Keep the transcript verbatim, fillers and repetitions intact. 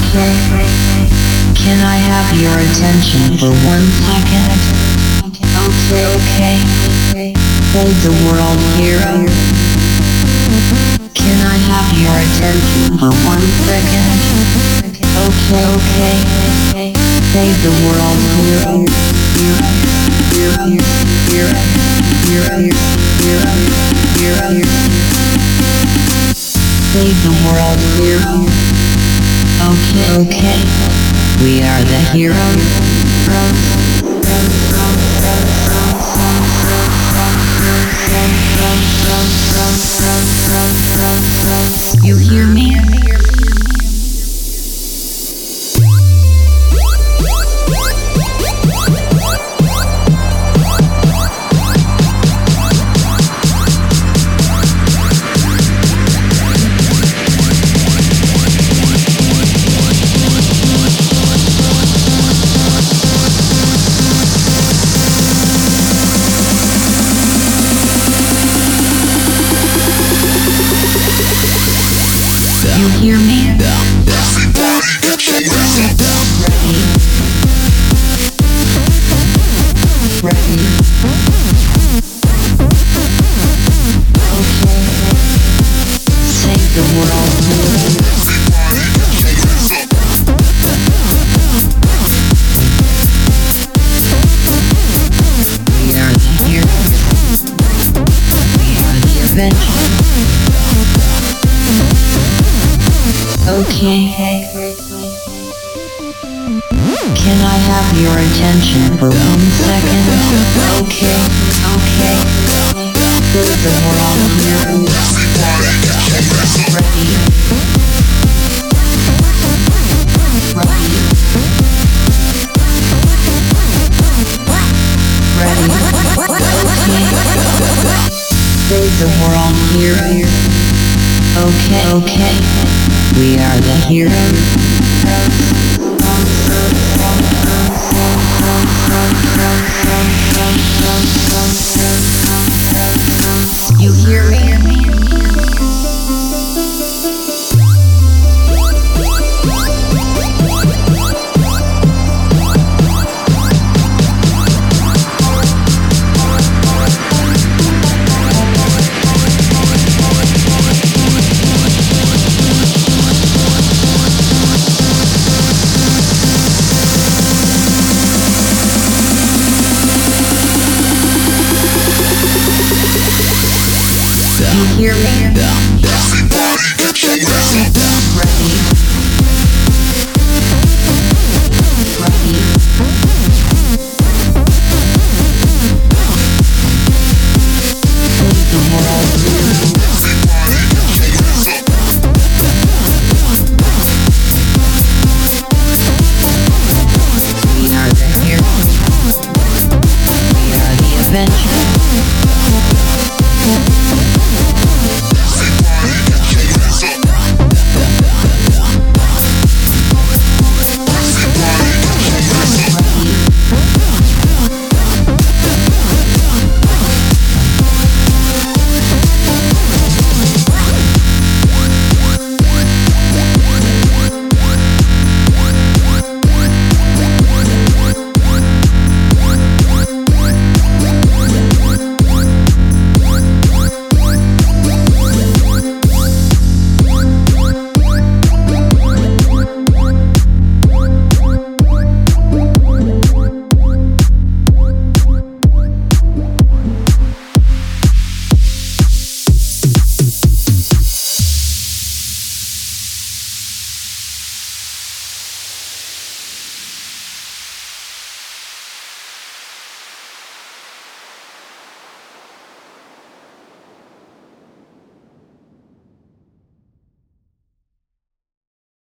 Okay. Can I have your attention for one second? Okay, okay. Hold the world hero. Can I have your attention for one second? Okay, okay. Save the world hero. Hero, hero, hero, hero, hero, hero, hero. Save the world hero. Okay, okay. We are the heroes. You hear me? You hear me? Ready? Ready? Okay. Save the world. We are the heroes. We are the Avengers. Okay. Can I have your attention for one second? Okay, okay. Good, then we're all here. Ready? Ready? Ready? Okay. Save the world here. Okay, okay. We are the heroes.